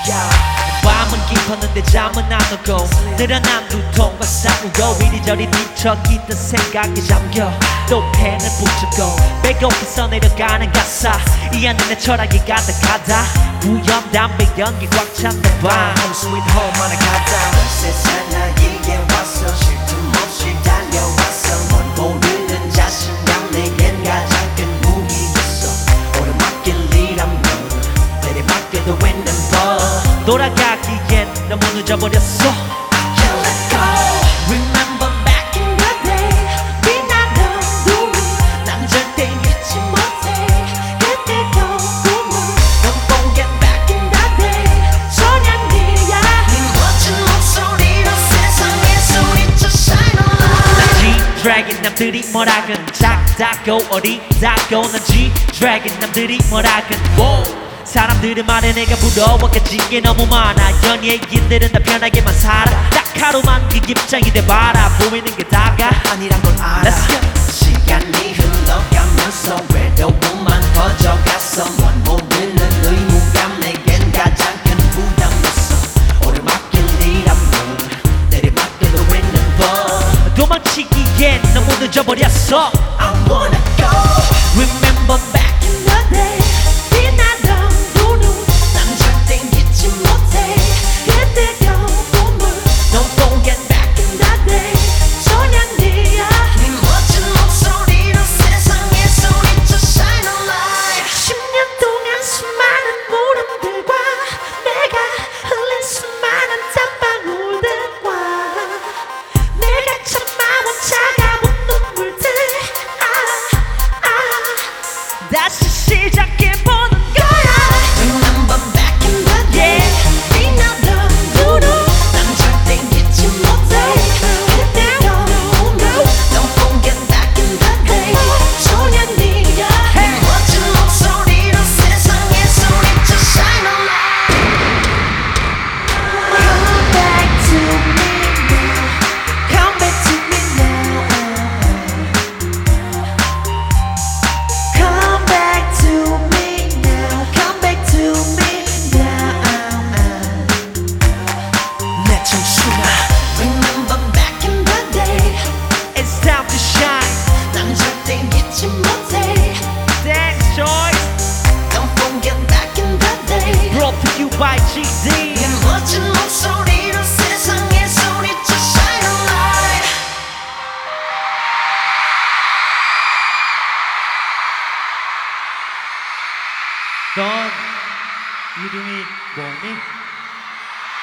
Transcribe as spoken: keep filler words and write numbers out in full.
밤은 깊었는데 잠은 안 오고 늘어난 두통과 싸우고 이리저리 뒤척이던 생각에 잠겨 또 펜을 붙잡고 배고파서 내려가는 가사 이 안에 내 철학이 가득하다 부염 담배 연기 꽉 찬 내 밤 Home sweet home 하나 가다 세상 나에게 왔어 쉴 틈 없이 달려왔어 넌 모르는 자신감 내겐 가장 큰 무기였어 오르막길이라면 내리막길도 있는 법 돌아가기엔 너무 늦어버렸어 Can't let go Remember back in the day 빛나던 눈 난 절대 잊지 못해 그때도 꿈을 Don't forget back in the day 소년이야 네 멋진 목소리로 세상에 소리쳐 shine a light 난 G-Dragon 남들이 뭐라건 작다고 어리다고 난 G-Dragon 남들이 뭐라건 wow. 사람들의 말에 내가 부러워가진 게 너무 많아 연예인들은 다 편하게만 살아 딱 하루만 그 입장이 돼봐라 보이는 게 다가 아니란 걸 알아 Let's go. 시간이 흘러가면서 외로움만 퍼져갔어 넌 모르는 의무감 내겐 가장 큰 부담이었어 오르막길이라면 내리막길도 있는 법 도망치기엔 너무 늦어버렸어 I wanna go Remember back in the day 빛나던 눈은 난 절대 잊지 못해 그때의 꿈을 Don't forget back in the day 소년이야 네 멋진 목소리로 세상에 소리쳐 shine a light 십 년 동안 수많은 물음들과 내가 흘린 수많은 땀방울들과 내가 참아온 차가운 눈물들 아, 아, 다시 시작해보는 거야 Remember back in the day 빛나던 눈은 난 절대 잊지 못해 그때의 꿈을 Don't forget back in the day 소년이야 네 멋진 목소리로 세상에 소리쳐 shine a light Come back to me now Come back to me now Come back to me now Come back to me now 내 청춘아 Remember back in the day It's time to shine 난 절대 잊지 못해 Thanks choice Don't forget back in the day Brought to you by G D 내 멋진 목소리로 세상에 소리쳐 shine a light 넌 이름이 뭐니?